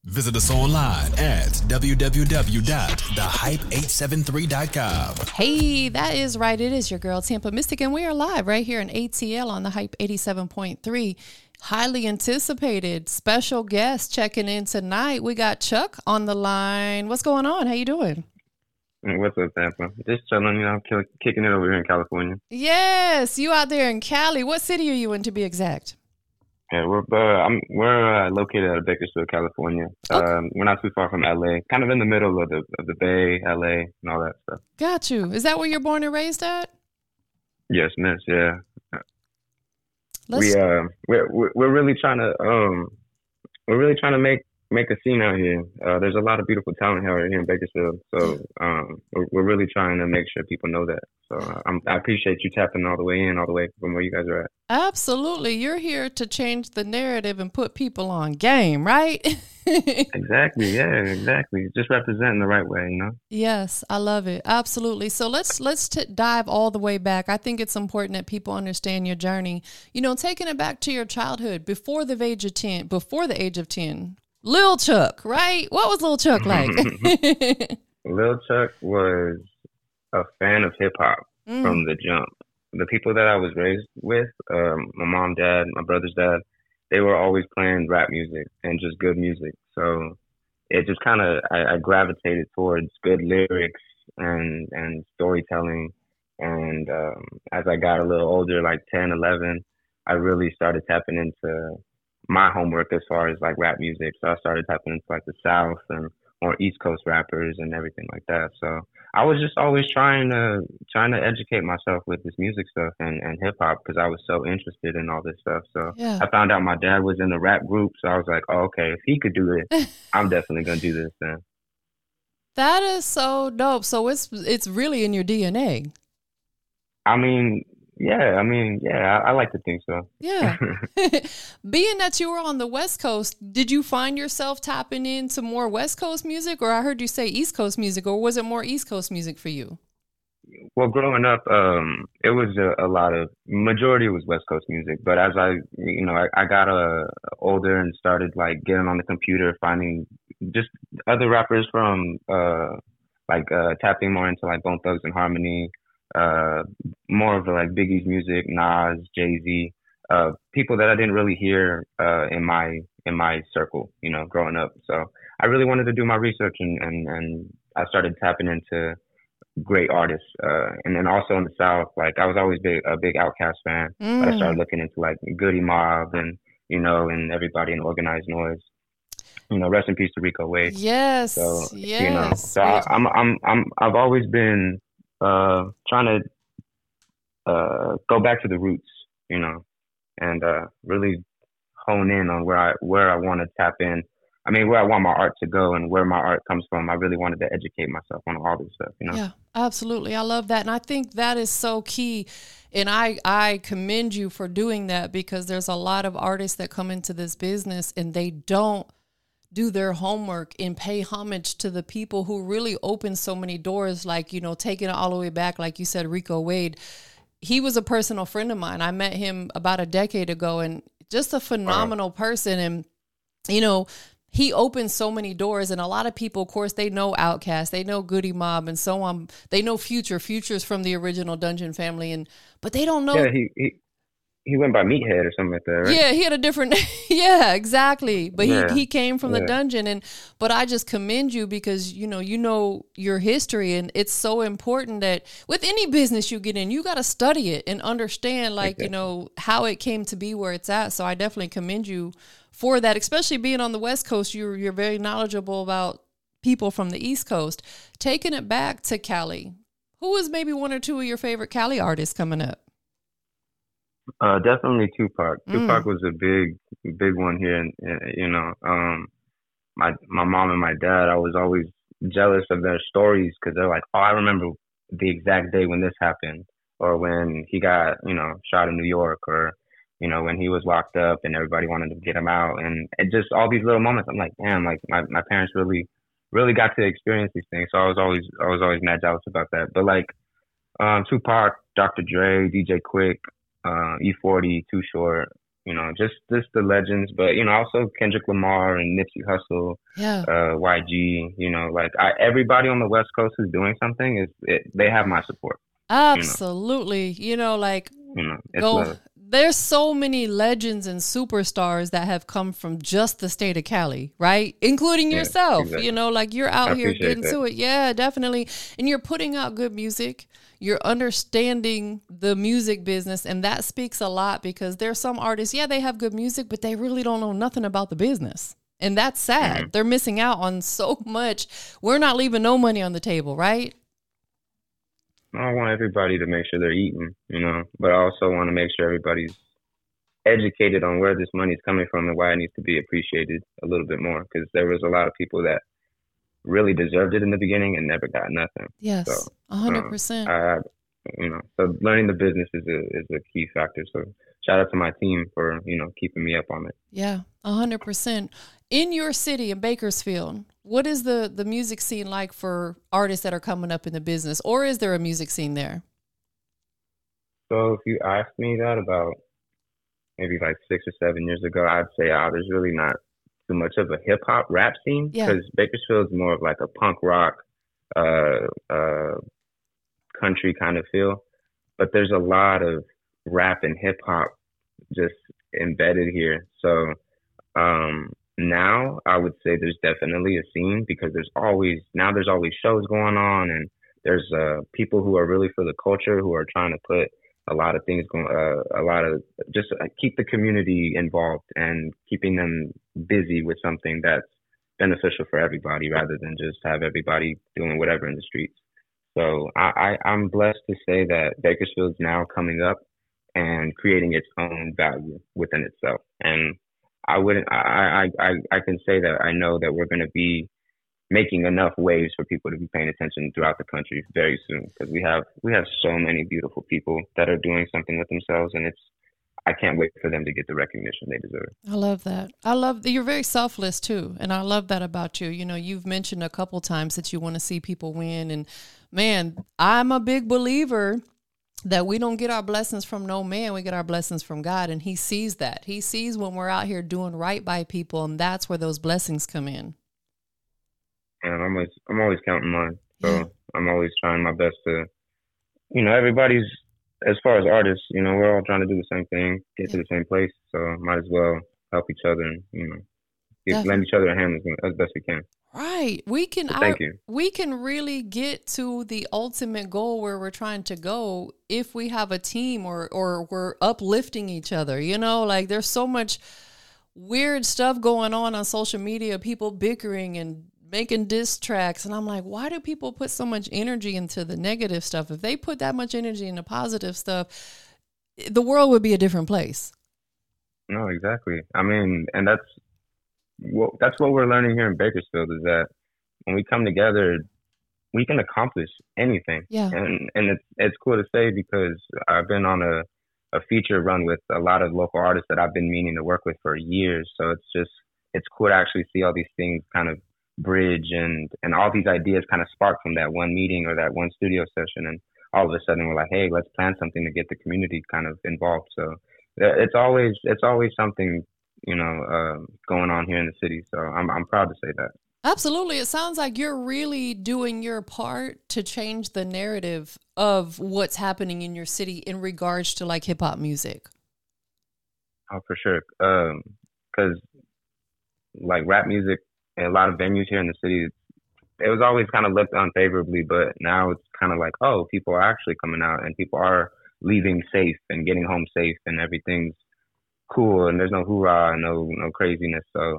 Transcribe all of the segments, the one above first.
Visit us online at www.thehype873.com. Hey, that is right. It is your girl, Tampa Mystic, and we are live right here in ATL on the Hype 87.3. Highly anticipated special guest checking in tonight. We got Chuck on the line. What's going on? How you doing? What's up, Tampa? Just chilling, kicking it over here in California. Yes, you out there in Cali. What city are you in, to be exact? Yeah, we're located out of Bakersfield, California. Okay. We're not too far from LA, kind of in the middle of the Bay, LA, and all that stuff. Got you. Is that where you're born and raised at? Yes, miss. Yeah. We're really trying to make a scene out here. There's a lot of beautiful talent out here in Bakersfield, so we're really trying to make sure people know that. So I appreciate you tapping all the way from where you guys are at. Absolutely. You're here to change the narrative and put people on game, right? Exactly. Yeah, exactly. Just representing the right way, Yes, I love it. Absolutely. So let's dive all the way back. I think it's important that people understand your journey. Taking it back to your childhood before the age of 10. Lil Chuck, right? What was Lil Chuck like? Lil Chuck was a fan of hip hop from the jump. The people that I was raised with, my mom, dad, my brother's dad, they were always playing rap music and just good music. So it just kind of, I gravitated towards good lyrics and storytelling. And as I got a little older, like 10, 11, I really started tapping into my homework as far as like rap music. So I started tapping into like the South and more East Coast rappers and everything like that. So I was just always trying to educate myself with this music stuff and hip hop because I was so interested in all this stuff. So yeah. I found out my dad was in a rap group. So I was like, oh, okay, if he could do this, I'm definitely going to do this then. That is so dope. So it's really in your DNA. I like to think so. Yeah. Being that you were on the West Coast, did you find yourself tapping into more West Coast music, or I heard you say East Coast music, or was it more East Coast music for you? Well, growing up, it was majority was West Coast music. But as I got older and started like getting on the computer, finding just other rappers from tapping more into like Bone Thugs and Harmony. More of like Biggie's music, Nas, Jay-Z, people that I didn't really hear in my circle, growing up. So I really wanted to do my research and I started tapping into great artists. And then also in the South, like I was always a big Outkast fan, but I started looking into like Goody Mob and everybody in Organized Noise. Rest in peace to Rico Wade. Yes. So yes. So I've always been trying to go back to the roots, and really hone in on where I want to tap in. I mean, where I want my art to go and where my art comes from. I really wanted to educate myself on all this stuff, Yeah, absolutely. I love that. And I think that is so key. And I commend you for doing that because there's a lot of artists that come into this business and they don't do their homework and pay homage to the people who really opened so many doors, like, taking it all the way back, like you said, Rico Wade. He was a personal friend of mine. I met him about a decade ago and just a phenomenal person. And, he opened so many doors, and a lot of people, of course, they know Outkast, they know Goody Mob and so on. They know Future's from the original Dungeon family, but they don't know. Yeah, he went by Meathead or something like that, right? Yeah, he had a different, yeah, exactly. But he came from the Dungeon, but I just commend you because, you know your history, and it's so important that with any business you get in, you got to study it and understand, like, how it came to be where it's at. So I definitely commend you for that, especially being on the West Coast. You're very knowledgeable about people from the East Coast. Taking it back to Cali, who is maybe one or two of your favorite Cali artists coming up? Definitely Tupac. Tupac was a big one here, and my mom and my dad, I was always jealous of their stories because they're like, oh, I remember the exact day when this happened, or when he got shot in New York, or when he was locked up and everybody wanted to get him out, and just all these little moments. I'm like, damn, like my parents really got to experience these things. So I was always mad jealous about that. But like Tupac, Dr. Dre, DJ Quick, E40, Too Short, just the legends, but also Kendrick Lamar and Nipsey Hussle, Yeah. YG, like everybody on the West Coast who's doing something they have my support. Absolutely. Like It's love. there's so many legends and superstars that have come from just the state of Cali, right? Including yourself, exactly. Like you're out here getting that. to it. Yeah, definitely. And you're putting out good music. You're understanding the music business. And that speaks a lot because there's some artists, they have good music, but they really don't know nothing about the business. And that's sad. Mm-hmm. They're missing out on so much. We're not leaving no money on the table, right? I want everybody to make sure they're eating, but I also want to make sure everybody's educated on where this money is coming from and why it needs to be appreciated a little bit more. Because there was a lot of people that really deserved it in the beginning and never got nothing. Yes, so, 100%. So learning the business is a key factor. So shout out to my team for keeping me up on it. Yeah, 100%. In your city, in Bakersfield, what is the music scene like for artists that are coming up in the business, or is there a music scene there? So if you asked me that about maybe like 6 or 7 years ago, I'd say, there's really not too much of a hip hop rap scene because Bakersfield is more of like a punk rock, country kind of feel. But there's a lot of rap and hip hop just embedded here. So now I would say there's definitely a scene because there's always shows going on, and there's people who are really for the culture who are trying to put a lot of things going, just keep the community involved and keeping them busy with something that's beneficial for everybody rather than just have everybody doing whatever in the streets. So I'm blessed to say that Bakersfield's now coming up and creating its own value within itself. And I can say that I know that we're going to be making enough waves for people to be paying attention throughout the country very soon because we have so many beautiful people that are doing something with themselves, and I can't wait for them to get the recognition they deserve. I love that. I love that you're very selfless too, and I love that about you. You've mentioned a couple times that you want to see people win, and man, I'm a big believer that we don't get our blessings from no man, we get our blessings from God, and he sees that. He sees when we're out here doing right by people, and that's where those blessings come in. And I'm always counting mine. So I'm always trying my best to, everybody's, as far as artists, we're all trying to do the same thing, get to the same place. So might as well help each other and, lend each other a hand as best we can. Right. We can, thank you. We can really get to the ultimate goal where we're trying to go if we have a team or we're uplifting each other, like there's so much weird stuff going on social media, people bickering and making diss tracks. And I'm like, why do people put so much energy into the negative stuff? If they put that much energy into positive stuff, the world would be a different place. No, exactly. I mean, and that's what we're learning here in Bakersfield is that when we come together, we can accomplish anything. Yeah. And it's cool to say because I've been on a feature run with a lot of local artists that I've been meaning to work with for years. So it's cool to actually see all these things kind of bridge and all these ideas kind of spark from that one meeting or that one studio session. And all of a sudden we're like, hey, let's plan something to get the community kind of involved. So it's always something, going on here in the city. So I'm proud to say that. Absolutely. It sounds like you're really doing your part to change the narrative of what's happening in your city in regards to like hip hop music. Oh, for sure. Because like rap music, a lot of venues here in the city, it was always kind of looked unfavorably, but now it's kind of like, oh, people are actually coming out and people are leaving safe and getting home safe and everything's cool and there's no hoorah and no craziness. So,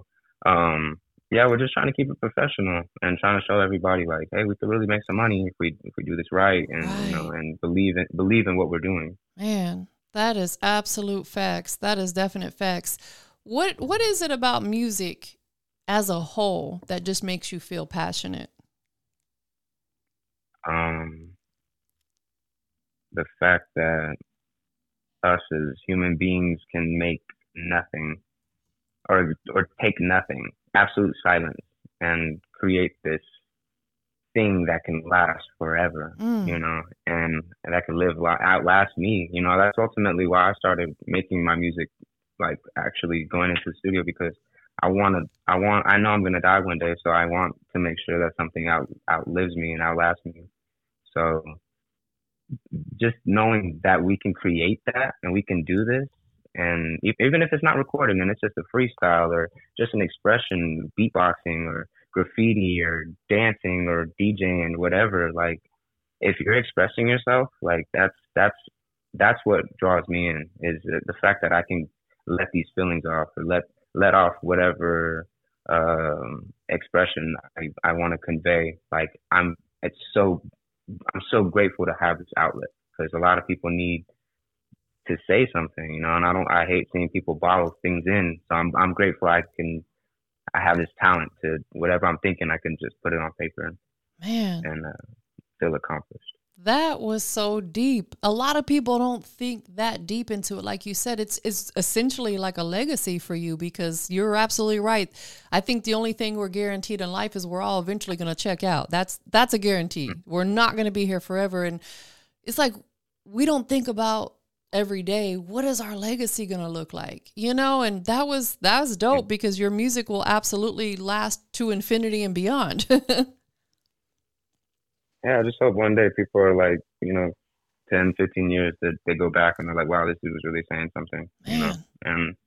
we're just trying to keep it professional and trying to show everybody like, hey, we could really make some money if we do this right and and believe in what we're doing. Man, that is absolute facts. That is definite facts. What is it about music as a whole that just makes you feel passionate? The fact that us as human beings can make nothing or take nothing, absolute silence, and create this thing that can last forever, and that can outlast me. That's ultimately why I started making my music like actually going into the studio because I know I'm gonna die one day, so I want to make sure that something outlives me and outlasts me. So just knowing that we can create that and we can do this, and even if it's not recorded and it's just a freestyle or just an expression, beatboxing or graffiti or dancing or DJing, whatever, like if you're expressing yourself, like that's what draws me in, is the fact that I can let these feelings off or let off whatever expression I want to convey. Like I'm so grateful to have this outlet because a lot of people need to say something, you know, and I hate seeing people bottle things in. So I'm grateful I have this talent to whatever I'm thinking, I can just put it on paper Man, and feel accomplished. that was so deep. A lot of people don't think that deep into it. Like you said, it's essentially like a legacy for you because you're absolutely right. I think the only thing we're guaranteed in life is we're all eventually going to check out. That's a guarantee. We're not going to be here forever. And it's like, we don't think about every day, what is our legacy going to look like? You know, and that was dope because your music will absolutely last to infinity and beyond. Yeah, I just hope one day people are like, you know, 10, 15 years that they go back and they're like, wow, this dude was really saying something, you know? And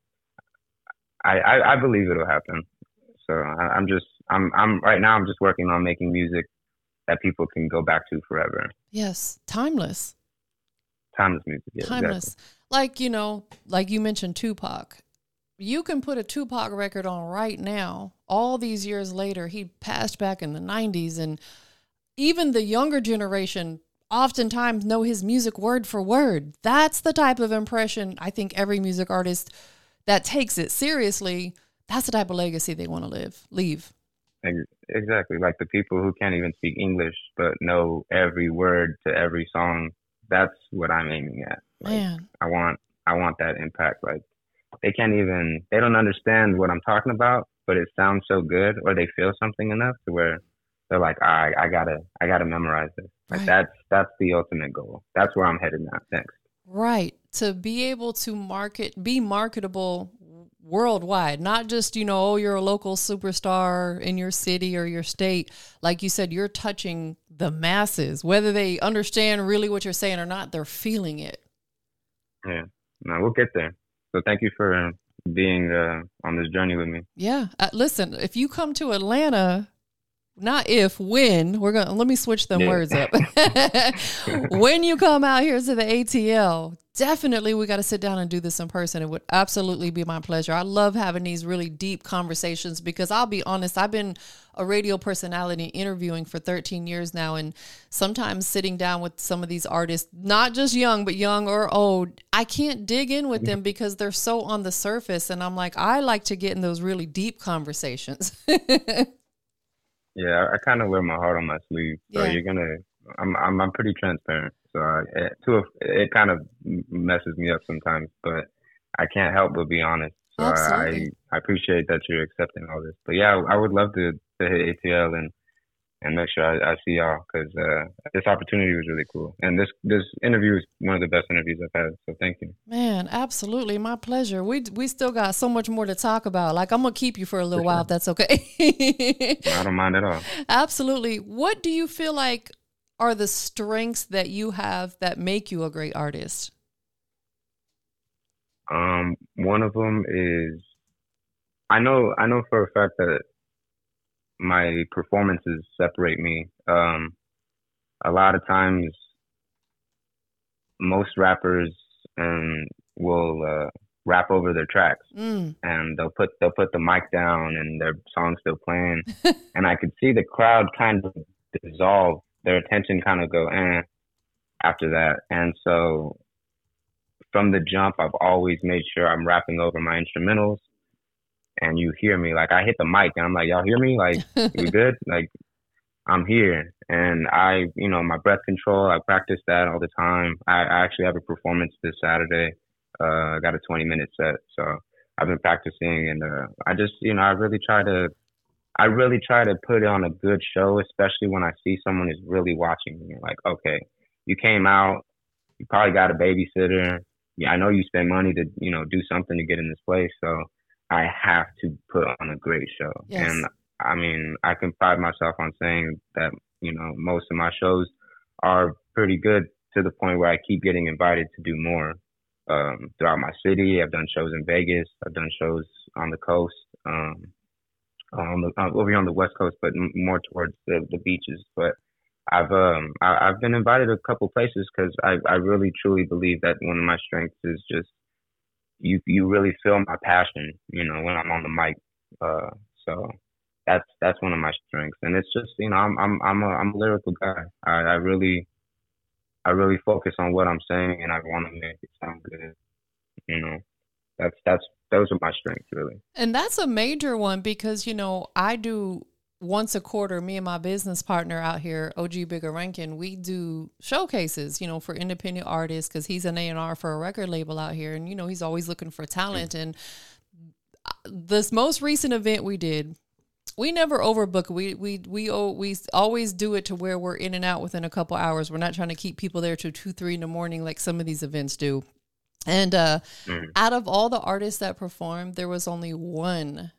I believe it'll happen. So I'm right now, I'm just working on making music that people can go back to forever. Yes. Timeless. Timeless music. Yeah, Timeless. exactly. Like, you know, like you mentioned Tupac. You can put a Tupac record on right now. All these years later, he passed back in the 90s, and even the younger generation oftentimes know his music word for word. That's the type of impression I think every music artist that takes it seriously, that's the type of legacy they want to leave. Exactly. Like the people who can't even speak English but know every word to every song. That's what I'm aiming at. Like, Man, I want that impact. Like they don't understand what I'm talking about, but it sounds so good, or they feel something enough to where they're like, I gotta memorize this. Like right. that's the ultimate goal. That's where I'm headed now. Thanks. Right. To be able to be marketable worldwide, not just, you know, oh, you're a local superstar in your city or your state. Like you said, you're touching the masses, whether they understand really what you're saying or not, they're feeling it. Yeah. No, we'll get there. So thank you for being on this journey with me. Yeah. Listen, if you come to Atlanta, not if, when, let me switch them words up. When you come out here to the ATL, definitely we got to sit down and do this in person. It would absolutely be my pleasure. I love having these really deep conversations because I'll be honest, I've been a radio personality interviewing for 13 years now. And sometimes sitting down with some of these artists, not just young, but young or old, I can't dig in with them because they're so on the surface. And I'm like, I like to get in those really deep conversations. Yeah, I kind of wear my heart on my sleeve, so I'm pretty transparent. So it kind of messes me up sometimes, but I can't help but be honest. So I appreciate that you're accepting all this. But yeah, I would love to hit ATL and make sure I see y'all because this opportunity was really cool. And this interview is one of the best interviews I've had. So thank you. Man, absolutely. My pleasure. We still got so much more to talk about. Like, I'm going to keep you for a little while if that's okay. I don't mind at all. Absolutely. What do you feel like are the strengths that you have that make you a great artist? One of them is I know for a fact that my performances separate me. A lot of times, most rappers will rap over their tracks, and they'll put the mic down and their song's still playing, and I could see the crowd kind of dissolve, their attention kind of go after that, and so from the jump, I've always made sure I'm rapping over my instrumentals. And you hear me, like I hit the mic and I'm like, y'all hear me? Like, we good? Like, I'm here. And my breath control, I practice that all the time. I actually have a performance this Saturday. I got a 20-minute set. So I've been practicing and I just, I really try to put on a good show, especially when I see someone is really watching me. Like, okay, you came out, you probably got a babysitter, yeah, I know you spend money to, do something to get in this place. So I have to put on a great show. Yes. And I mean, I can pride myself on saying that, most of my shows are pretty good to the point where I keep getting invited to do more throughout my city. I've done shows in Vegas. I've done shows on the coast, over here on the West Coast, but more towards the beaches. But I've been invited a couple places because I really truly believe that one of my strengths is just you really feel my passion, when I'm on the mic. So that's one of my strengths, and it's just I'm a lyrical guy. I really focus on what I'm saying, and I want to make it sound good. Those are my strengths, really. And that's a major one because, I do once a quarter, me and my business partner out here, OG Bigger Rankin, we do showcases, for independent artists because he's an A&R for a record label out here. And, he's always looking for talent. And this most recent event we did, we never overbook. We always do it to where we're in and out within a couple hours. We're not trying to keep people there till 2, 3 in the morning like some of these events do. And out of all the artists that performed, there was only one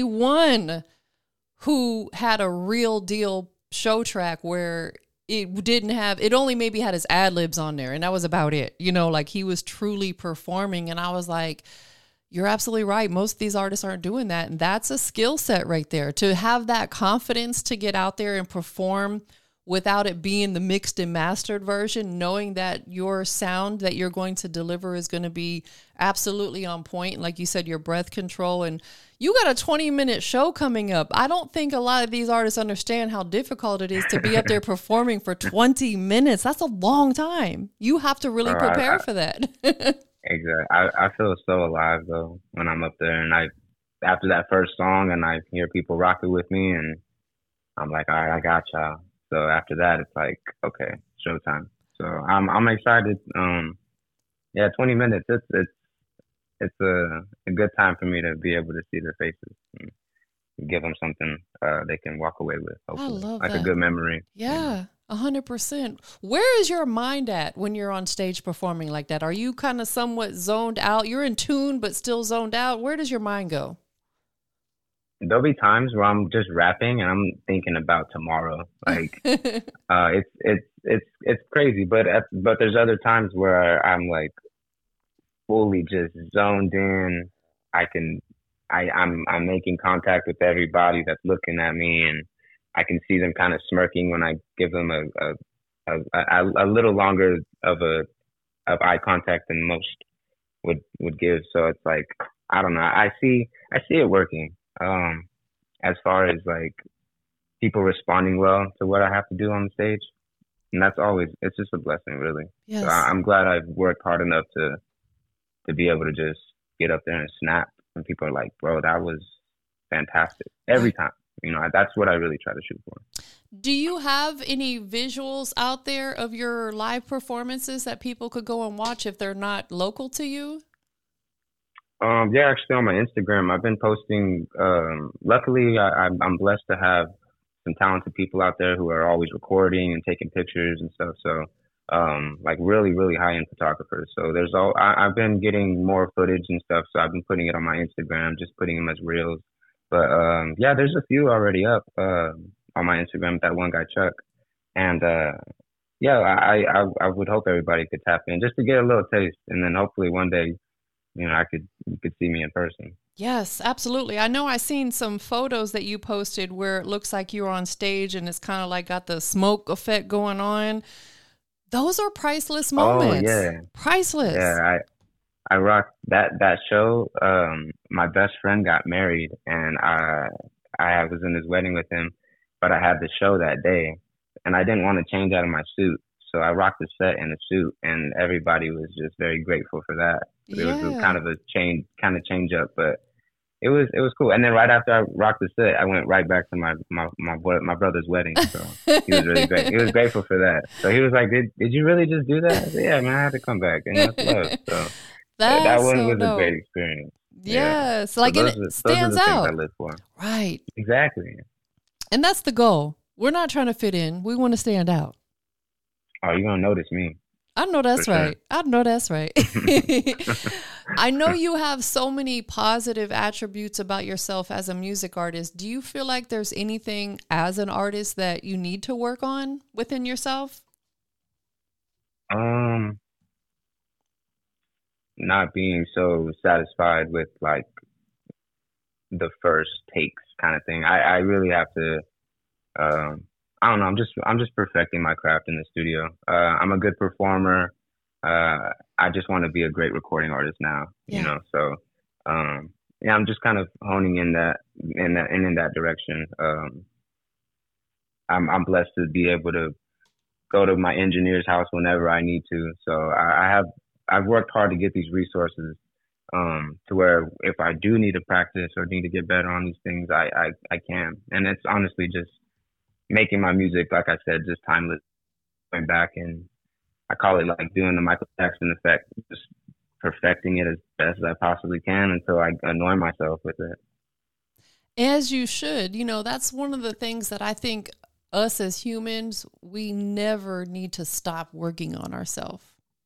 who had a real deal show track where it only maybe had his ad libs on there. And that was about it. Like he was truly performing. And I was like, you're absolutely right. Most of these artists aren't doing that. And that's a skill set right there to have that confidence to get out there and perform without it being the mixed and mastered version, knowing that your sound that you're going to deliver is going to be absolutely on point. Like you said, your breath control, and you got a 20-minute show coming up. I don't think a lot of these artists understand how difficult it is to be up there performing for 20 minutes. That's a long time. You have to really prepare for that. Exactly. I feel so alive though when I'm up there, and after that first song and I hear people rock it with me, and I'm like, all right, I got y'all. So after that, it's like, okay, showtime. So I'm excited. 20 minutes. It's a good time for me to be able to see their faces and give them something they can walk away with. Hopefully. I love like that. A good memory. Yeah, 100%. Where is your mind at when you're on stage performing like that? Are you kind of somewhat zoned out? You're in tune, but still zoned out. Where does your mind go? There'll be times where I'm just rapping and I'm thinking about tomorrow. Like, it's crazy, but there's other times where I'm like fully just zoned in. I'm making contact with everybody that's looking at me, and I can see them kind of smirking when I give them a little longer of eye contact than most would give. So it's like, I don't know. I see it working. As far as like people responding well to what I have to do on the stage. And it's just a blessing, really. Yes. So I'm glad I've worked hard enough to be able to just get up there and snap. And people are like, bro, that was fantastic. Every time, that's what I really try to shoot for. Do you have any visuals out there of your live performances that people could go and watch if they're not local to you? Yeah, actually on my Instagram, I've been posting, luckily I'm blessed to have some talented people out there who are always recording and taking pictures and stuff. So, like really, really high end photographers. So I've been getting more footage and stuff. So I've been putting it on my Instagram, just putting them as reels. But, yeah, there's a few already up, on my Instagram, that one guy, Chuck. And, yeah, I would hope everybody could tap in just to get a little taste. And then hopefully one day, you could see me in person. Yes, absolutely. I know I seen some photos that you posted where it looks like you're on stage and it's kind of like got the smoke effect going on. Those are priceless moments. Oh, yeah. Priceless. Yeah, I rocked that show. My best friend got married, and I was in his wedding with him, but I had the show that day, and I didn't want to change out of my suit. So I rocked the set in a suit, and everybody was just very grateful for that. It was kind of a change up, but it was cool. And then right after I rocked the set, I went right back to my brother's wedding. So he was really great. He was grateful for that. So he was like, "Did you really just do that?" I said, "Yeah, man, I had to come back." And that's love. So that one was a great experience. Yes, yeah. Like so it stands those are the out. things I live for. Right. Exactly. And that's the goal. We're not trying to fit in. We want to stand out. Oh, you're gonna notice me. I know that's for sure. right. I know that's right. I know you have so many positive attributes about yourself as a music artist. Do you feel like there's anything as an artist that you need to work on within yourself? Um, not being so satisfied with like the first takes kind of thing. I really have to. Um, I don't know. I'm just perfecting my craft in the studio. I'm a good performer. I just want to be a great recording artist now. You Yeah. know, so yeah, I'm just kind of honing in that direction. I'm blessed to be able to go to my engineer's house whenever I need to. So I've worked hard to get these resources to where if I do need to practice or need to get better on these things, I can. And it's honestly just making my music, like I said, just timeless. Going back and I call it like doing the Michael Jackson effect, just perfecting it as best as I possibly can until I annoy myself with it. As you should. You know, that's one of the things that I think us as humans, we never need to stop working on ourselves.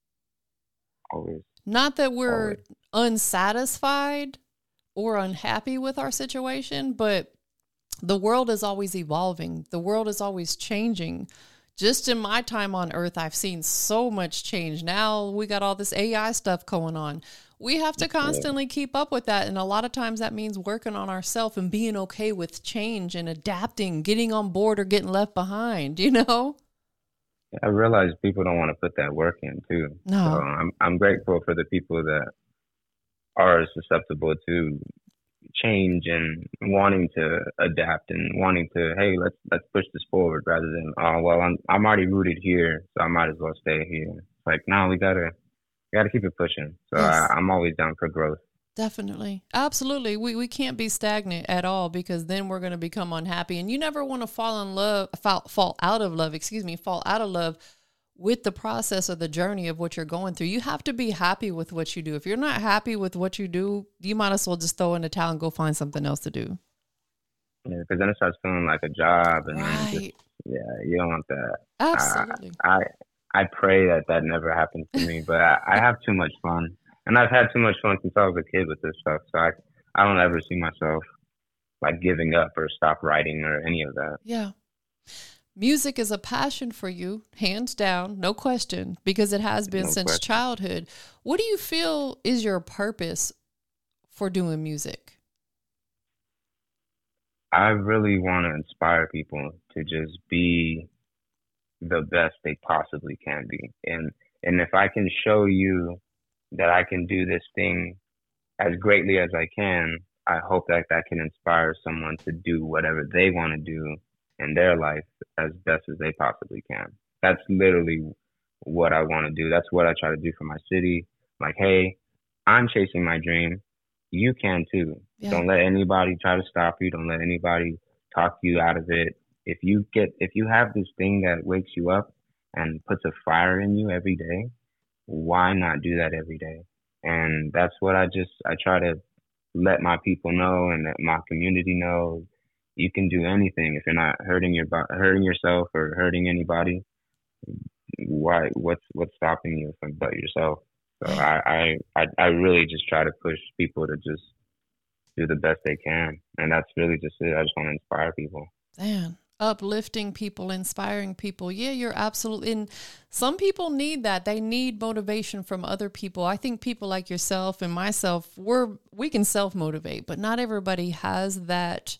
Always. Not that we're Always. unsatisfied or unhappy with our situation, but the world is always evolving. The world is always changing. Just in my time on earth, I've seen so much change. Now we got all this AI stuff going on. We have to constantly keep up with that. And a lot of times that means working on ourselves and being okay with change and adapting, getting on board or getting left behind, you know? I realize people don't want to put that work in too. No. So I'm grateful for the people that are susceptible to change and wanting to adapt and wanting to, hey, let's push this forward rather than, oh well, I'm already rooted here, so I might as well stay here. It's like, no, we gotta keep it pushing. So Yes. I'm always down for growth. Definitely. Absolutely. We can't be stagnant at all because then we're going to become unhappy. And you never want to fall out of love with the process or the journey of what you're going through. You have to be happy with what you do. If you're not happy with what you do, you might as well just throw in the towel and go find something else to do. Yeah, because then it starts feeling like a job, and then just, Right. yeah, you don't want that. Absolutely. I pray that never happens to me, but I have too much fun, and I've had too much fun since I was a kid with this stuff. So I don't ever see myself like giving up or stop writing or any of that. Yeah. Music is a passion for you, hands down, no question, because it has been No since question. childhood. What do you feel is your purpose for doing music? I really want to inspire people to just be the best they possibly can be, and if I can show you that I can do this thing as greatly as I can, I hope that can inspire someone to do whatever they want to do in their life as best as they possibly can. That's literally what I want to do. That's what I try to do for my city. Like, hey, I'm chasing my dream. You can too. Yeah. Don't let anybody try to stop you. Don't let anybody talk you out of it. If you have this thing that wakes you up and puts a fire in you every day, why not do that every day? And that's what I try to let my people know and let my community know. You can do anything if you're not hurting yourself or hurting anybody. What's stopping you from but yourself? So I really just try to push people to just do the best they can, and that's really just it. I just want to inspire people. Man, uplifting people, inspiring people. Yeah, you're absolutely. And some people need that. They need motivation from other people. I think people like yourself and myself, we can self-motivate, but not everybody has that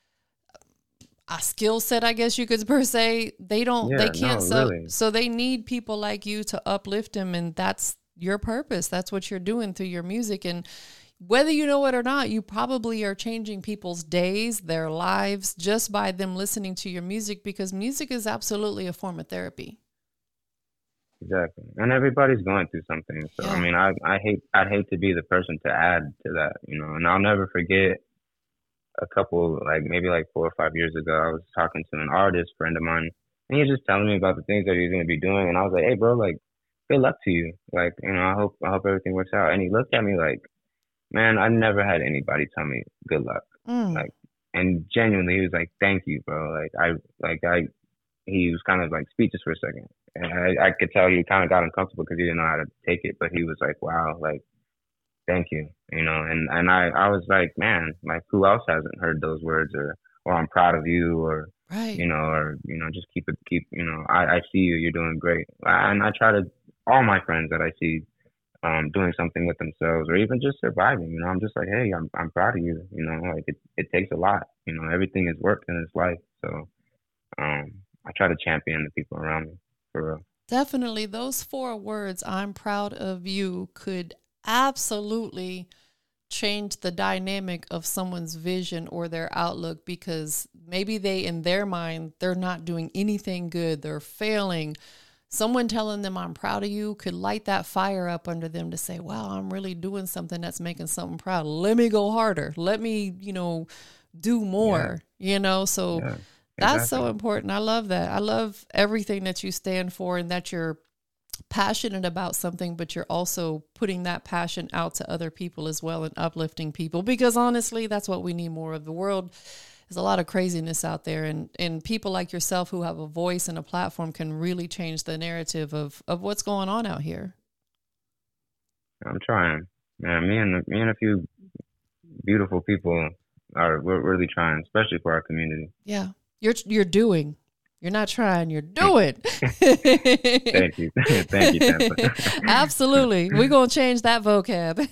a skill set, I guess you could per se. They can't really. so they need people like you to uplift them, and that's your purpose. That's what you're doing through your music. And whether you know it or not, you probably are changing people's days, their lives, just by them listening to your music, because music is absolutely a form of therapy. Exactly, and everybody's going through something. So Yeah. I mean, I'd hate to be the person to add to that, And I'll never forget a couple, maybe 4 or 5 years ago, I was talking to an artist friend of mine, and he was just telling me about the things that he's going to be doing, and I was like, hey, bro, good luck to you. I hope everything works out. And he looked at me like, man, I never had anybody tell me good luck. Mm. And genuinely, he was like, thank you, bro. he was kind of like speechless for a second, and I could tell he kind of got uncomfortable because he didn't know how to take it. But he was like, "Wow, like thank you," and I was like, man, like who else hasn't heard those words or I'm proud of you Right. or just keep I see you, you're doing great, and I try to all my friends that I see doing something with themselves or even just surviving. I'm just like, hey, I'm proud of you. Like it takes a lot. Everything is work in this life. So I try to champion the people around me for real. Definitely. Those four words, I'm proud of you, could absolutely change the dynamic of someone's vision or their outlook, because maybe they, in their mind, they're not doing anything good. They're failing. Someone telling them I'm proud of you could light that fire up under them to say, wow, I'm really doing something that's making something proud. Let me go harder. Let me, do more, so Yeah, that's so exactly. important. I love that. I love everything that you stand for and that you're passionate about something, but you're also putting that passion out to other people as well and uplifting people, because honestly, that's what we need more of. The world, there's a lot of craziness out there, and people like yourself who have a voice and a platform can really change the narrative of what's going on out here. I'm trying. Yeah, me and a few beautiful people we're really trying, especially for our community. Yeah. You're doing. You're not trying, you're doing. Thank you. Thank you, Tampa. Absolutely. We're going to change that vocab.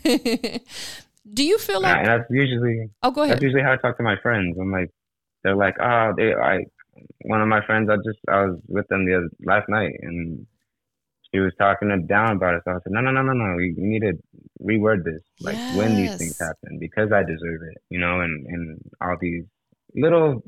Do you feel And like, oh, go that's ahead. usually how I talk to my friends. I'm like, they're like, oh, one of my friends, I was with them last night, and she was talking down about it. So I said, no, no, no, no, no. We need to reword this. Like when these things Yes. happen, because I deserve it, and all these little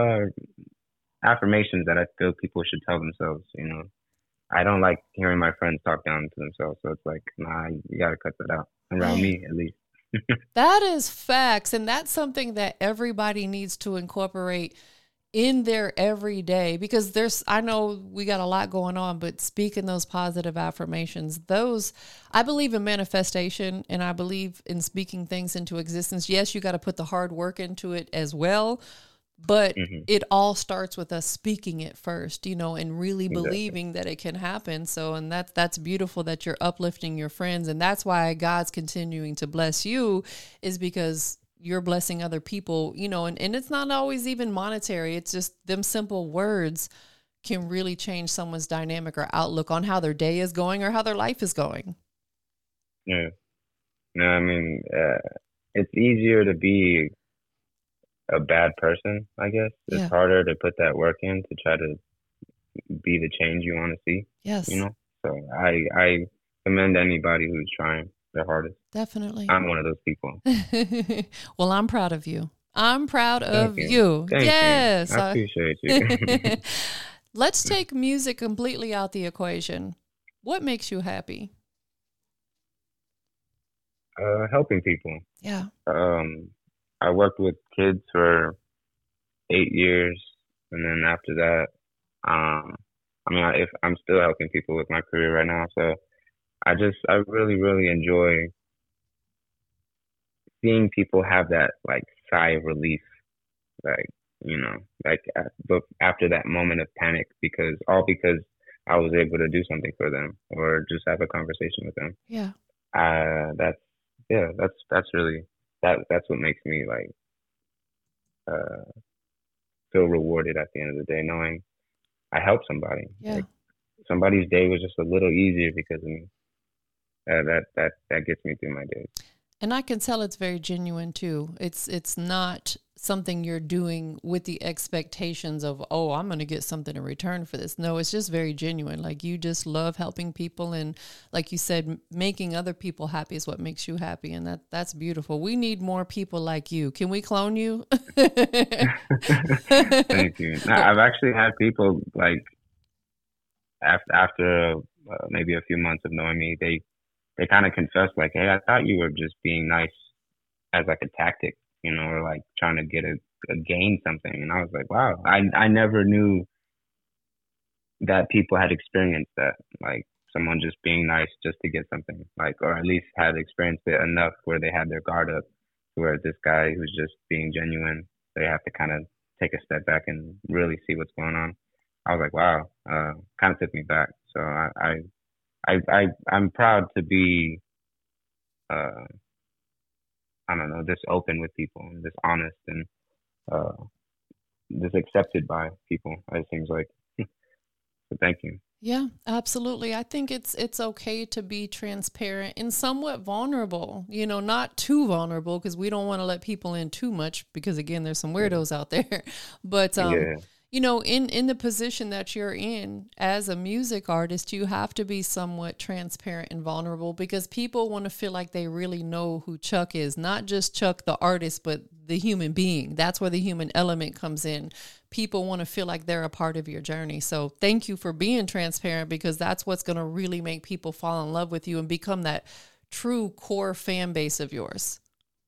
affirmations that I feel people should tell themselves. I don't like hearing my friends talk down to themselves. So it's like, nah, you got to cut that out around Man, me at least. that is facts. And that's something that everybody needs to incorporate in their everyday, because I know we got a lot going on, but speaking those positive affirmations, I believe in manifestation and I believe in speaking things into existence. Yes, you got to put the hard work into it as well, but Hmm. it all starts with us speaking it first, and really Exactly. believing that it can happen. So, and that's beautiful that you're uplifting your friends. And that's why God's continuing to bless you, is because you're blessing other people, and it's not always even monetary. It's just them simple words can really change someone's dynamic or outlook on how their day is going or how their life is going. Yeah. No, I mean, it's easier to be a bad person, I guess. It's Yeah. harder to put that work in to try to be the change you want to see, you Yes, know? So I commend anybody who's trying their hardest. definitely. I'm one of those people. Well, I'm proud of you. I'm proud Thank of you. you. Thank you. Yes. I appreciate you. Let's take music completely out the equation. What makes you happy? Helping people. Yeah. Um, I worked with kids for 8 years, and then after that, um, I mean, if I'm still helping people with my career right now, so I really, really enjoy seeing people have that like sigh of relief, like like but after that moment of panic, because I was able to do something for them or just have a conversation with them. Yeah. That's yeah, that's really that's what makes me like uh feel rewarded at the end of the day, knowing I helped somebody. Yeah. Like somebody's day was just a little easier because of me. That gets me through my days. And I can tell it's very genuine too. It's not something you're doing with the expectations of, oh, I'm going to get something in return for this. No, it's just very genuine. Like you just love helping people, and like you said, making other people happy is what makes you happy, and that's beautiful. We need more people like you. Can we clone you? Thank you. Now, I've actually had people like after maybe a few months of knowing me, they kind of confessed like, "Hey, I thought you were just being nice as like a tactic, or like trying to get a gain something." And I was like, "Wow, I never knew that people had experienced that, like someone just being nice just to get something, like, or at least had experienced it enough where they had their guard up, where this guy who's just being genuine, they have to kind of take a step back and really see what's going on." I was like, wow, kind of took me back. So I'm proud to be, uh, I don't know, just open with people and just honest and uh, just accepted by people. It seems like. So thank you. Yeah, absolutely. I think it's okay to be transparent and somewhat vulnerable. You know, not too vulnerable because we don't want to let people in too much because again, there's some Yeah. weirdos out there. But Yeah. you know, in the position that you're in as a music artist, you have to be somewhat transparent and vulnerable because people want to feel like they really know who Chuck is, not just Chuck the artist, but the human being. That's where the human element comes in. People want to feel like they're a part of your journey. So thank you for being transparent because that's what's going to really make people fall in love with you and become that true core fan base of yours.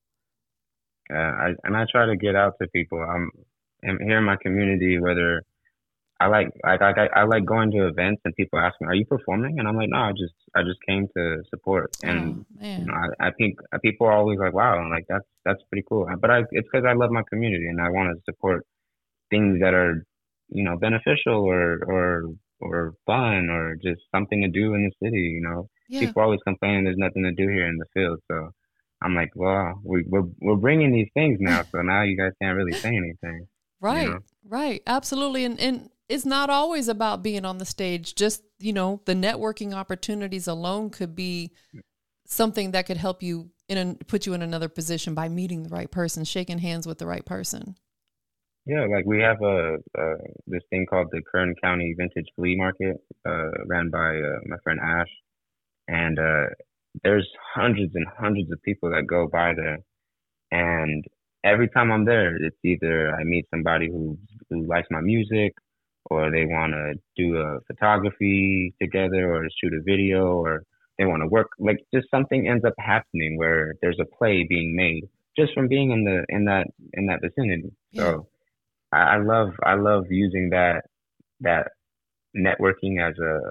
I try to get out to people. I'm here in my community. Whether I like going to events and people ask me, "Are you performing?" And I'm like, "No, I just came to support." Oh And man. I think people are always like, "Wow," and like that's pretty cool. But it's because I love my community and I want to support things that are beneficial or fun or just something to do in the city. Yeah. People always complaining there's nothing to do here in the field, so I'm like, well, we're bringing these things now, so now you guys can't really say anything, you know. Right, right, absolutely. And it's not always about being on the stage. Just, you know, the networking opportunities alone could be something that could help you put you in another position by meeting the right person, shaking hands with the right person. Yeah, like we have this thing called the Kern County Vintage Flea Market, ran by my friend Ash, and there's hundreds and hundreds of people that go by there. And every time I'm there, it's either I meet somebody who likes my music, or they want to do a photography together, or shoot a video, or they want to work. Like just something ends up happening where there's a play being made just from being in that vicinity. Yeah. So I love using that networking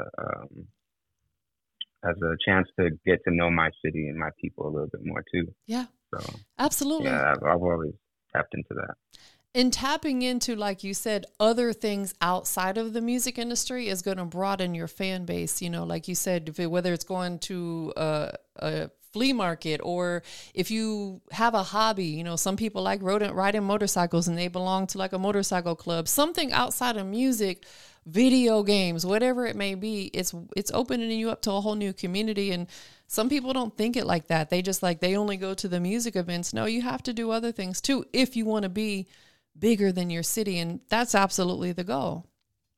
as a chance to get to know my city and my people a little bit more too. Yeah, So absolutely. yeah, I've always tapped into that. And tapping into, like you said, other things outside of the music industry is going to broaden your fan base. You know, like you said, whether it's going to a flea market or if you have a hobby, you know, some people like riding motorcycles and they belong to like a motorcycle club, something outside of music, video games, whatever it may be, it's opening you up to a whole new community. And some people don't think it like that. They just like, they only go to the music events. No, you have to do other things too if you want to be bigger than your city, and that's absolutely the goal.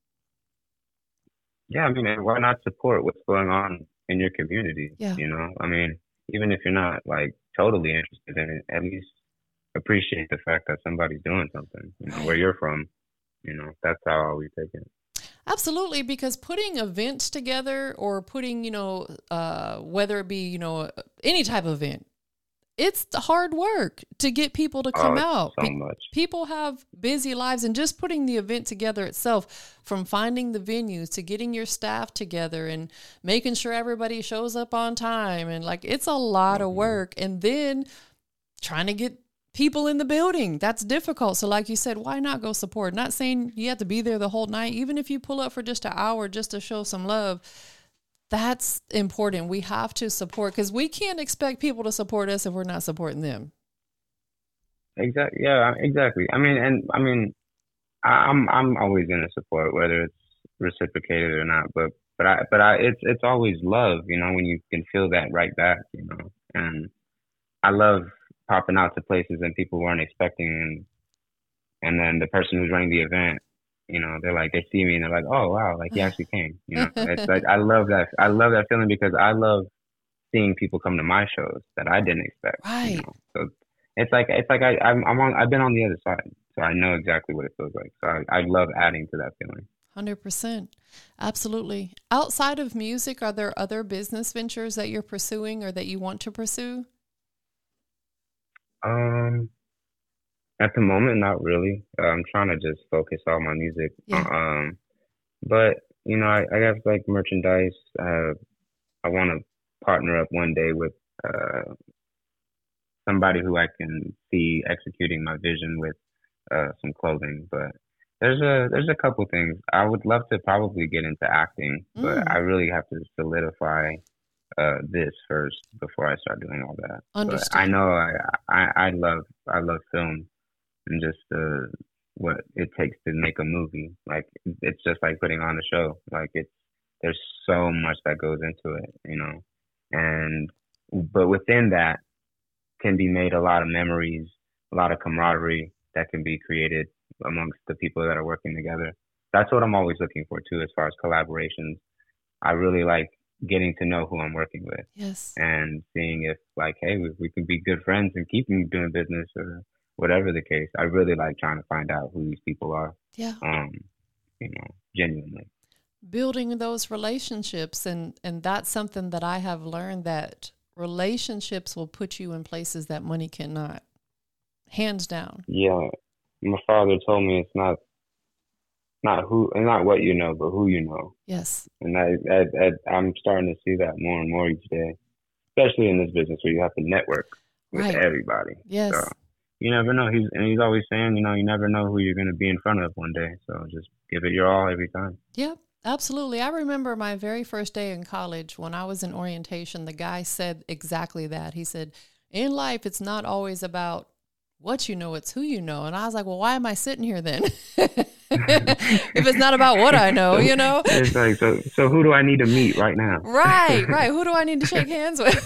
Yeah, I mean, and why not support what's going on in your community? Yeah. I mean, even if you're not like totally interested in it, at least appreciate the fact that somebody's doing something. Where Right. you're from. That's how I always take it. Absolutely, because putting events together or putting, whether it be, any type of event, it's hard work to get people to Oh, come it's out. so much. People have busy lives, and just putting the event together itself, from finding the venues to getting your staff together and making sure everybody shows up on time. And like, it's a lot of Hmm. work. And then trying to get people in the building, that's difficult. So like you said, why not go support? Not saying you have to be there the whole night. Even if you pull up for just an hour just to show some love, that's important. We have to support because we can't expect people to support us if we're not supporting them. Exactly. Yeah, exactly. I'm always gonna support whether it's reciprocated or not. But it's always love. When you can feel that right back. And I love popping out to places and people weren't expecting, and then the person who's running the event, they're like, they see me and they're like, oh wow, like he actually came. It's like I love that. I love that feeling because I love seeing people come to my shows that I didn't expect. Right. So it's like I've been on the other side, so I know exactly what it feels like. So I love adding to that feeling. 100%. Absolutely. Outside of music, are there other business ventures that you're pursuing or that you want to pursue? Um, at the moment, not really. I'm trying to just focus on my music. Yeah. But I have like merchandise. I want to partner up one day with somebody who I can see executing my vision with some clothing. But there's a couple things. I would love to probably get into acting, but I Mm, really have to solidify this first before I start doing all that. But I understood. know I love film and just what it takes to make a movie. Like it's just like putting on a show. Like it's there's so much that goes into it, you know. And but within that can be made a lot of memories, a lot of camaraderie that can be created amongst the people that are working together. That's what I'm always looking for too, as far as collaborations. I really like getting to know who I'm working with Yes. and seeing if like, hey, we can be good friends and keep doing business or whatever the case. I really like trying to find out who these people are, Yeah. um, genuinely. Building those relationships, and that's something that I have learned, that relationships will put you in places that money cannot. Hands down. Yeah, my father told me it's not what you know, but who you know. Yes. And I'm starting to see that more and more each day, especially in this business where you have to network with Right. everybody. So Yes. you never know. He's always saying, you never know who you're going to be in front of one day. So just give it your all every time. Yep, absolutely. I remember my very first day in college when I was in orientation, the guy said exactly that. He said, in life, it's not always about what you know, it's who you know. And I was like, well, why am I sitting here then? If it's not about what I know, So you know? it's like, so who do I need to meet right now? Right, right. Who do I need to shake hands with?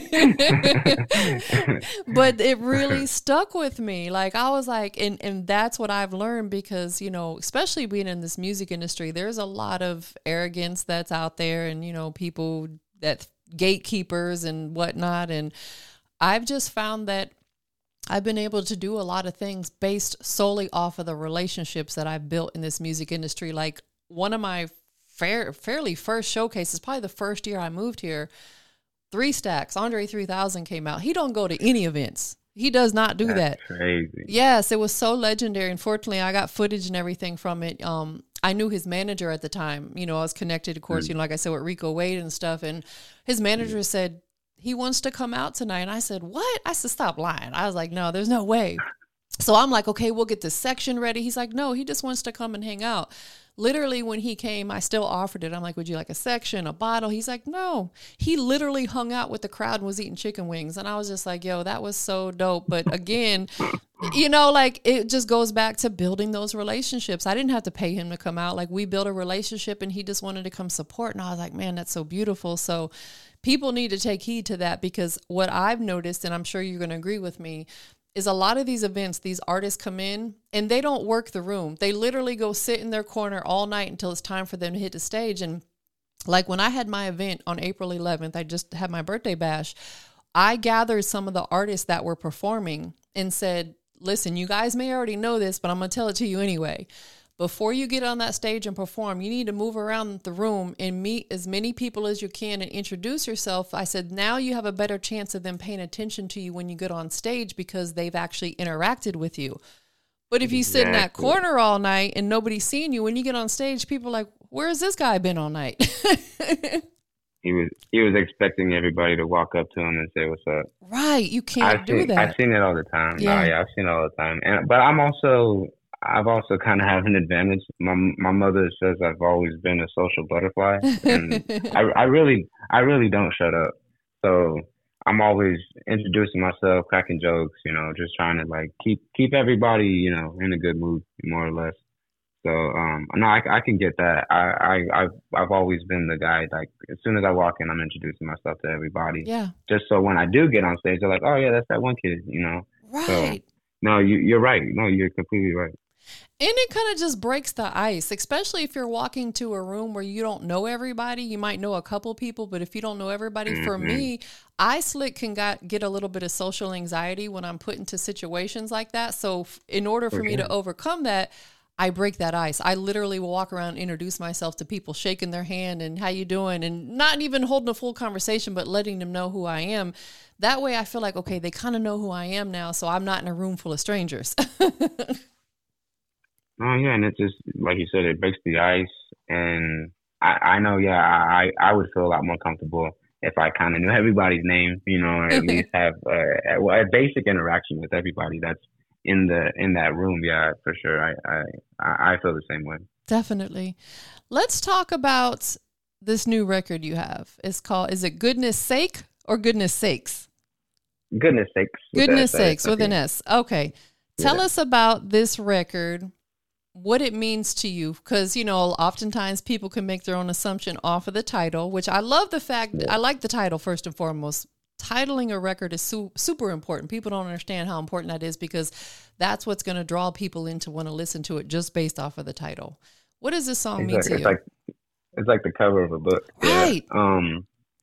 But it really stuck with me. Like I was like, and that's what I've learned because, especially being in this music industry, there's a lot of arrogance that's out there and, people that gatekeepers and whatnot. And I've just found that I've been able to do a lot of things based solely off of the relationships that I've built in this music industry. Like one of my fairly first showcases, probably the first year I moved here, Three Stacks, Andre 3000 came out. He don't go to any events. He does not do That's that. crazy. Yes, it was so legendary. Unfortunately, I got footage and everything from it. I knew his manager at the time. I was connected, of course, Mm, like I said, with Rico Wade and stuff. And his mm. manager said, he wants to come out tonight. And I said, what? I said, stop lying. I was like, no, there's no way. So I'm like, okay, we'll get this section ready. He's like, no, he just wants to come and hang out. Literally, when he came, I still offered it. I'm like, would you like a section, a bottle? He's like, no. He literally hung out with the crowd and was eating chicken wings. And I was just like, yo, that was so dope. But again, like it just goes back to building those relationships. I didn't have to pay him to come out. Like we built a relationship and he just wanted to come support. And I was like, man, that's so beautiful. So people need to take heed to that because what I've noticed, and I'm sure you're going to agree with me, is a lot of these events, these artists come in and they don't work the room. They literally go sit in their corner all night until it's time for them to hit the stage. And like when I had my event on April 11th, I just had my birthday bash. I gathered some of the artists that were performing and said, listen, you guys may already know this, but I'm going to tell it to you anyway. Before you get on that stage and perform, you need to move around the room and meet as many people as you can and introduce yourself. I said, now you have a better chance of them paying attention to you when you get on stage because they've actually interacted with you. But if you sit in that Exactly. corner all night and nobody's seeing you, when you get on stage, people are like, where's this guy been all night? He was expecting everybody to walk up to him and say what's up. Right. You I've can't do seen I've that. seen it all the time. No, Yeah. yeah, I've seen it all the time. But I've also kind of have an advantage. My mother says I've always been a social butterfly, and I really don't shut up. So I'm always introducing myself, cracking jokes, just trying to like keep everybody, in a good mood, more or less. So no, I can get that. I've always been the guy like as soon as I walk in, I'm introducing myself to everybody, Yeah. just so when I do get on stage, they're like, oh yeah, that's that one kid. So Right. no, you're right. No, you're completely right. And it kind of just breaks the ice, especially if you're walking to a room where you don't know everybody. You might know a couple people, but if you don't know everybody, for Hmm. me, I slick can get a little bit of social anxiety when I'm put into situations like that. So in order For for me to sure. overcome that, I break that ice. I literally will walk around and introduce myself to people, shaking their hand and how you doing, and not even holding a full conversation, but letting them know who I am. That way I feel like, okay, they kind of know who I am now, so I'm not in a room full of strangers. Oh yeah, and it just like you said, it breaks the ice, and I know, yeah, I would feel a lot more comfortable if I kind of knew everybody's name, or at least have a basic interaction with everybody. That's in that room. Yeah, for sure. I feel the same way. Definitely. Let's talk about this new record you have. It's called, is it Goodness Sake or Goodness Sakes? Goodness Sakes. Goodness Sakes with an S. Okay. Tell us about this record, what it means to you. Because, you know, oftentimes people can make their own assumption off of the title, which I love the fact, I like the title first and foremost. Titling a record is super important. People don't understand how important that is because that's what's going to draw people in to want to listen to it just based off of the title. What does this song mean to you? It's like the cover of a book. Right. Yeah.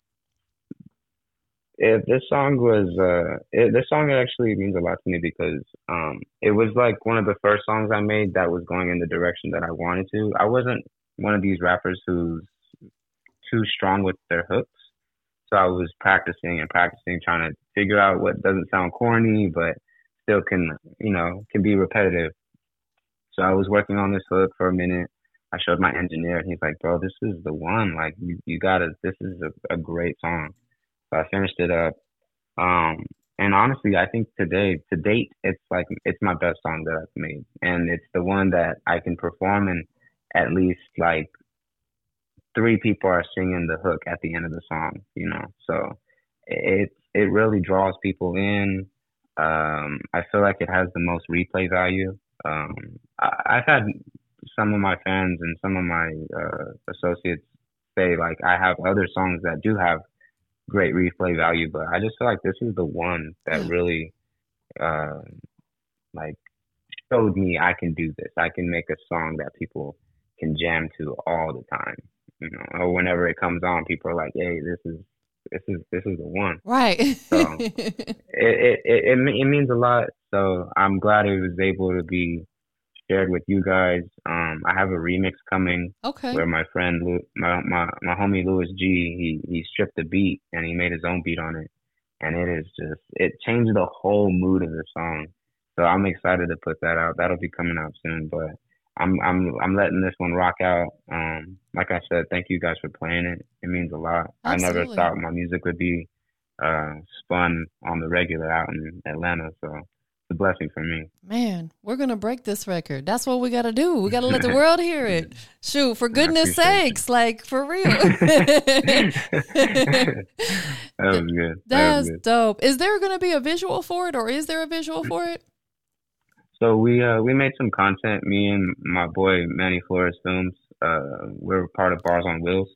This song actually means a lot to me because it was like one of the first songs I made that was going in the direction that I wanted to. I wasn't one of these rappers who's too strong with their hooks. So I was practicing, trying to figure out what doesn't sound corny, but still can be repetitive. So I was working on this hook for a minute. I showed my engineer and he's like, bro, this is the one. Like you gotta, this is a great song. So I finished it up. And honestly, I think to date, it's my best song that I've made. And it's the one that I can perform and at least like 3 people are singing the hook at the end of the song, you know? So it really draws people in. I feel like it has the most replay value. I've had some of my fans and some of my associates say like I have other songs that do have great replay value, but I just feel like this is the one that really like showed me I can do this. I can make a song that people can jam to all the time, you know, or whenever it comes on, people are like, "Hey, this is the one." Right. So it means a lot. So I'm glad it was able to be shared with you guys. I have a remix coming. Okay. Where my friend, my homie Louis G, he stripped the beat and he made his own beat on it, and it changed the whole mood of the song. So I'm excited to put that out. That'll be coming out soon, but I'm letting this one rock out. Like I said, thank you guys for playing it. It means a lot. Absolutely. I never thought my music would be spun on the regular out in Atlanta, so it's a blessing for me. Man, we're gonna break this record. That's what we gotta do. We gotta let the world hear it. Shoot, for goodness sakes, like for real. That was good. That's dope. Is there gonna be a visual for it, or is there a visual for it? So we made some content. Me and my boy Manny Flores Films. We're part of Bars on Wheels.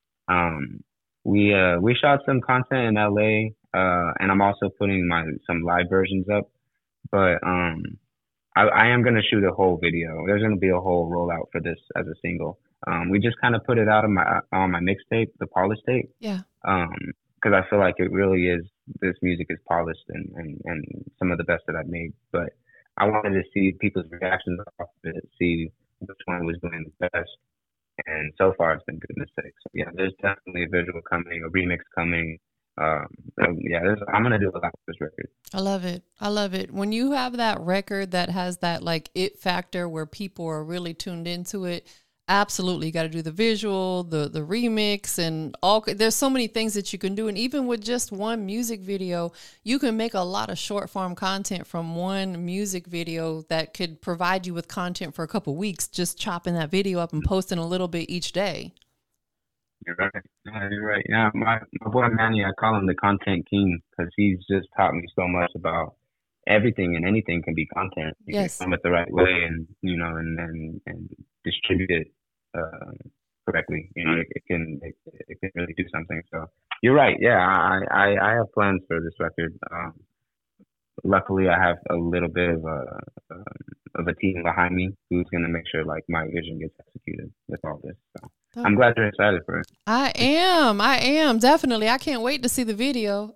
We shot some content in LA, and I'm also putting some live versions up. But I am gonna shoot a whole video. There's gonna be a whole rollout for this as a single. We just kind of put it out on my mixtape, the polished tape. Yeah. Because I feel like it really is. This music is polished and some of the best that I've made. But I wanted to see people's reactions off of it, see which one was doing the best. And so far, it's been Goodness Sake. So yeah, there's definitely a visual coming, a remix coming. I'm gonna do a lot with this record. I love it. I love it. When you have that record that has that like it factor where people are really tuned into it, absolutely, you got to do the visual, the remix, and all. There's so many things that you can do, and even with just one music video, you can make a lot of short form content from one music video that could provide you with content for a couple weeks. Just chopping that video up and posting a little bit each day. You're right. Yeah, you're right. Yeah, my boy Manny, I call him the content king because he's just taught me so much about everything and anything can be content. You yes. can come it the right way and, you know, and distribute it correctly. You know, it can really do something. So you're right. Yeah, I have plans for this record. Luckily, I have a little bit of a team behind me who's going to make sure like my vision gets executed with all this. So I'm glad you're excited for it. I am definitely. I can't wait to see the video.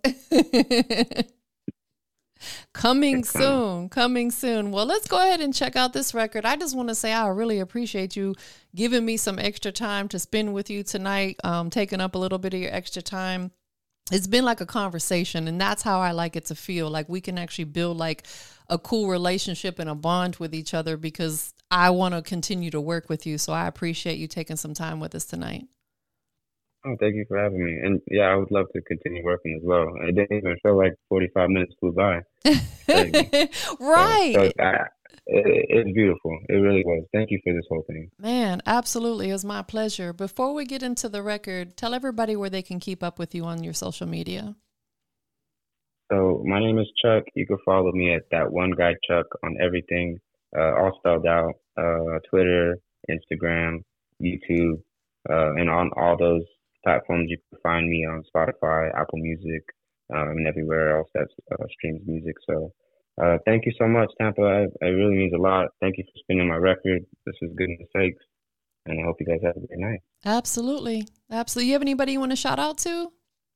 Coming soon. Well, let's go ahead and check out this record. I just want to say I really appreciate you giving me some extra time to spend with you tonight, taking up a little bit of your extra time. It's been like a conversation, and that's how I like it to feel. Like we can actually build like a cool relationship and a bond with each other because I want to continue to work with you. So I appreciate you taking some time with us tonight. Oh, thank you for having me. And yeah, I would love to continue working as well. It didn't even feel like 45 minutes flew by. Right. It's beautiful. It really was. Thank you for this whole thing. Man, absolutely. It was my pleasure. Before we get into the record, tell everybody where they can keep up with you on your social media. So my name is Chuck. You can follow me at that one guy Chuck on everything, all spelled out, Twitter, Instagram, YouTube, and on all those platforms. You can find me on Spotify, Apple Music, and everywhere else that streams music. So thank you so much, Tampa. It really means a lot. Thank you for spinning my record. This is Goodness Sakes, and I hope you guys have a great night. Absolutely. Absolutely. You have anybody you want to shout out to?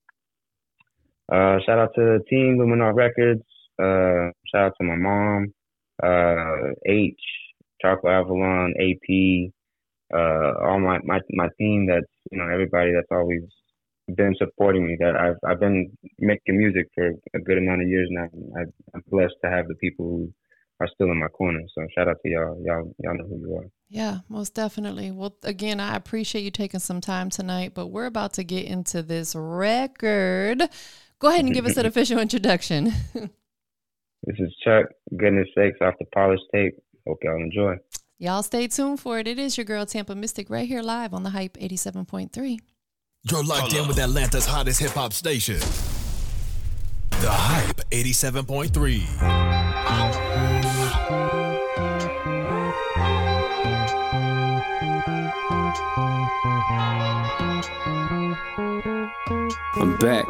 Shout out to Team Luminar Records. Shout out to my mom, H, Chocolate Avalon, AP, all my team. That's, you know, everybody that's always been supporting me. That I've been making music for a good amount of years now. I'm blessed to have the people who are still in my corner. So shout out to y'all. Y'all know who you are. Yeah, most definitely. Well, again, I appreciate you taking some time tonight, but we're about to get into this record. Go ahead and give us an official introduction. This is Chuck, Goodness Sakes, off the Polished Tape. Hope y'all enjoy. Y'all stay tuned for it. It is your girl, Tampa Mystic, right here live on the Hype 87.3. You're locked in with Atlanta's hottest hip-hop station. The Hype 87.3. I'm back.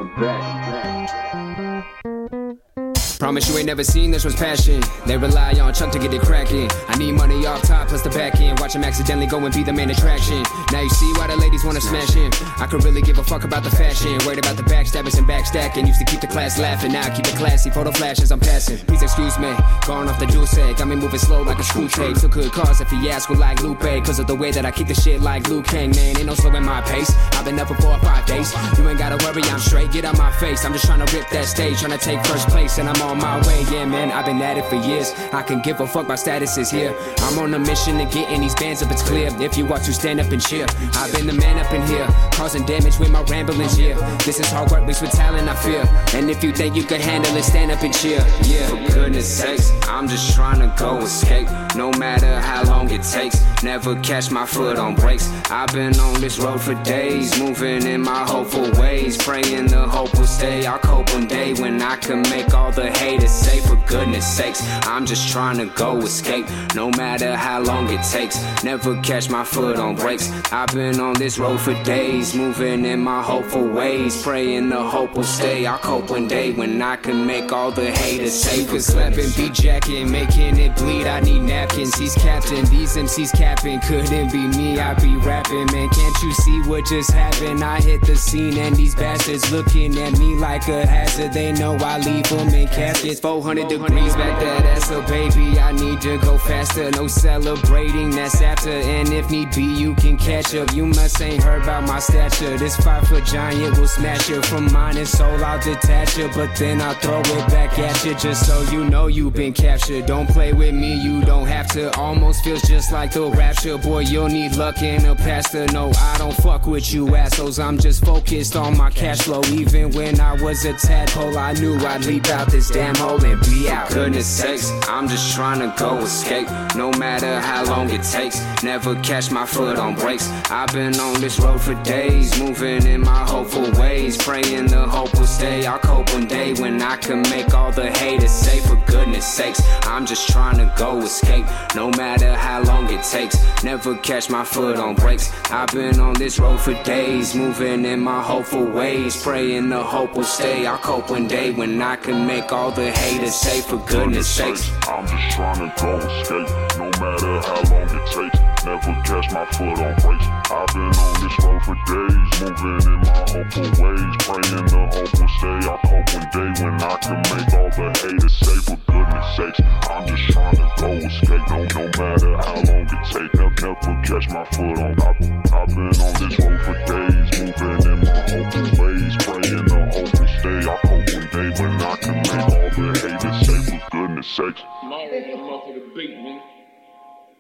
Promise you ain't never seen this was passion. They rely on Chuck to get it cracking. I need money off top plus the back end. Watch him accidentally go and be the main attraction. Now you see why the ladies wanna smash him. I could really give a fuck about the fashion. Worried about the backstabbers and backstacking. Used to keep the class laughing, now I keep it classy. Photo flashes, I'm passing. Please excuse me. Going off the juice egg. Got me moving slow like a screw tape. So good cars if he ask, like Lupe. Cause of the way that I keep the shit like Luke Kang. Man, ain't no slowing my pace. I've been up for 4 or 5 days. You ain't gotta worry, I'm straight. Get out my face. I'm just trying to rip that stage. Trying to take first place and I'm on my way. Yeah, man, I've been at it for years. I can give a fuck, my status is here. I'm on a mission to get in these bands up, it's clear. If you want to stand up and cheer, I've been the man up in here, causing damage with my ramblings, yeah. This is hard work mixed with talent, I fear. And if you think you can handle it, stand up and cheer, yeah. For goodness sakes, I'm just trying to go escape. No matter how long it takes, never catch my foot on brakes. I've been on this road for days, moving in my hopeful ways. Praying the hope will stay, I'll cope one day when I can make all the haters say, for goodness sakes, I'm just trying to go escape. No matter how long it takes, never catch my foot on brakes. I've been on this road for days, moving in my hopeful ways. Praying the hope will stay, I'll cope one day when I can make all the haters say, for slapping, be jacking, making it bleed, I need napkins. He's captain, these MCs capping, couldn't be me, I be rapping. Man, can't you see what just happened? I hit the scene and these bastards looking at me like a hazard. They know I leave them in caskets. 400 degrees back that ass up, baby, I need to go faster. No celebrating, that's after. And if need be, you can catch up. You must ain't heard about my stature. This 5-foot giant will smash you. From mind and soul, I'll detach you. But then I'll throw it back at you, just so you know you've been captured. Don't play with me, you don't have to. Almost feels just like the rapture. Boy, you'll need luck and a pastor. No, I don't fuck with you assholes. I'm just focused on my cash flow. Even when I was a tadpole, I knew I'd leap out this damn hole and be out. Goodness sakes, I'm just trying to go escape. No matter how long it takes, never catch my foot on brakes. I've been on this road for days, moving in my hopeful ways. Praying the hope will stay, I'll cope one day when I can make all the haters say, for goodness sakes, I'm just trying to go escape. No matter how long it takes, never catch my foot on brakes. I've been on this road for days, moving in my hopeful ways. Praying the hope will stay, I'll cope one day when I can make all the haters say, for goodness sakes, I'm just trying to go escape. No matter how long it takes, never catch my foot on brakes. I've been on this road for days, moving in my hopeful ways. Praying the hope will stay, I'll cope one day when I can make all the haters say, for goodness sakes, I'm just trying to go escape. No matter how long it takes, never catch my foot on. I've been on this road for days, moving in my hopeful ways. Praying the hope will stay, I'll cope one day when I can make all the haters say, for goodness sakes.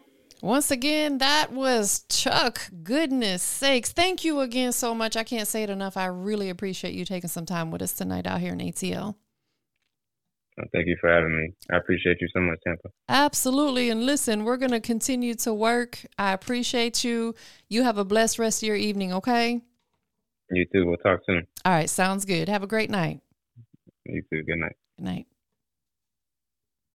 Once again, that was Chuck. Goodness sakes. Thank you again so much. I can't say it enough. I really appreciate you taking some time with us tonight out here in ATL. Thank you for having me. I appreciate you so much, Tampa. Absolutely. And listen, we're going to continue to work. I appreciate you. You have a blessed rest of your evening, okay? You too. We'll talk soon. All right. Sounds good. Have a great night. You too. Good night. Good night.